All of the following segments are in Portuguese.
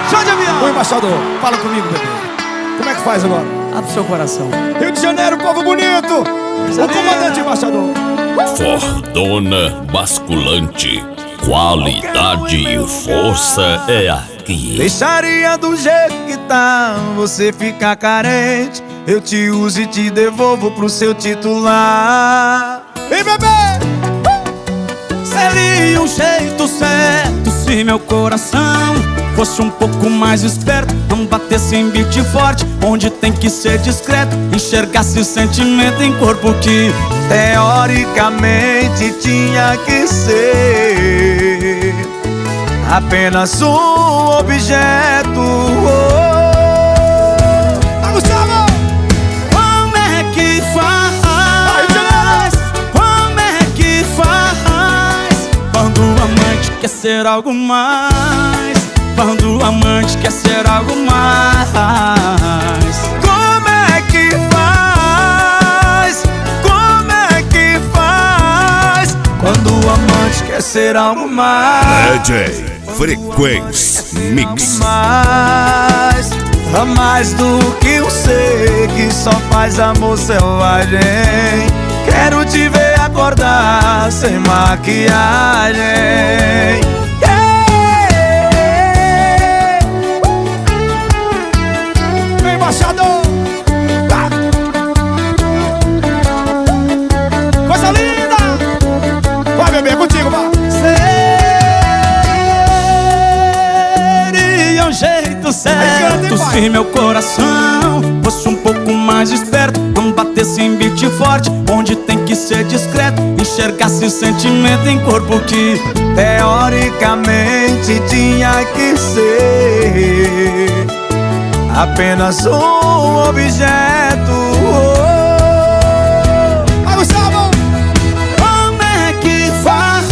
Show de avião! Ô embaixador, fala comigo, bebê. Como é que faz agora? Abre seu coração. Rio de Janeiro, povo bonito! O comandante embaixador. Fordona basculante, qualidade e força é aqui. Deixaria do jeito que tá, você fica carente. Eu te uso e te devolvo pro seu titular. Vem, bebê! Seria um jeito certo se meu coração fosse um pouco mais esperto, não batesse em beat forte, onde tem que ser discreto, enxergasse sentimento em corpo que teoricamente tinha que ser apenas um objeto. Gustavo! Como é que faz? Como é que faz? Quando o amante quer ser algo mais? Quando o amante quer ser algo mais? Como é que faz? Como é que faz? Quando o amante quer ser algo mais? DJ Frequência Mix. Mais do que um ser que só faz amor selvagem. Quero te ver acordar sem maquiagem. Vem, embaixador! Ah! Coisa linda! Vai, bebê, contigo, vai! Seria um jeito certo se meu coração fosse um pouco mais esperto, não batesse em beat forte, onde tem que ser discreto, enxergasse sentimento em corpo que teoricamente tinha que ser apenas um objeto. Vai, Gustavo! Como é que faz?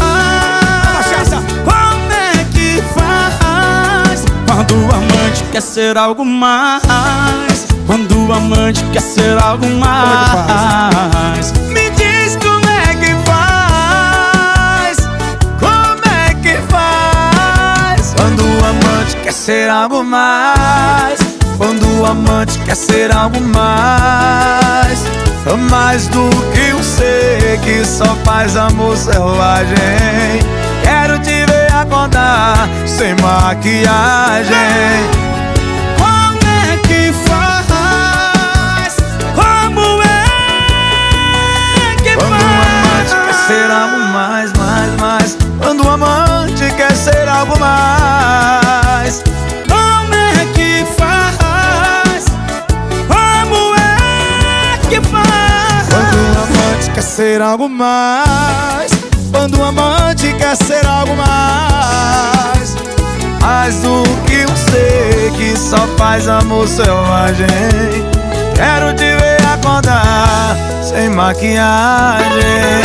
Como é que faz? Quando o amante quer ser algo mais? Quando o amante quer ser algo mais? Me diz como é que faz? Como é que faz? Quando o amante quer ser algo mais? Quando o amante quer ser algo mais? Mais do que um ser que só faz amor selvagem. Quero te ver acordar sem maquiagem. Como é que faz? Como é que Quando o amante quer ser algo mais, mais. Quando o amante quer ser algo mais. Como é que faz? Como é que faz? Quando o amante quer ser algo mais. Quando o amante quer ser algo mais. Mais do que um ser que só faz amor selvagem. Quero te ver acordar sem maquiagem.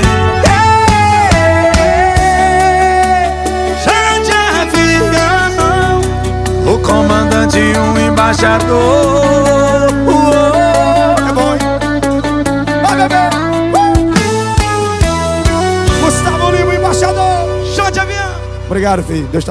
Chá de avião, O comandante e um embaixador. É bom, hein? Vai, bebê! Gustavo Lima, embaixador! show de avião. Obrigado, filho. Deus te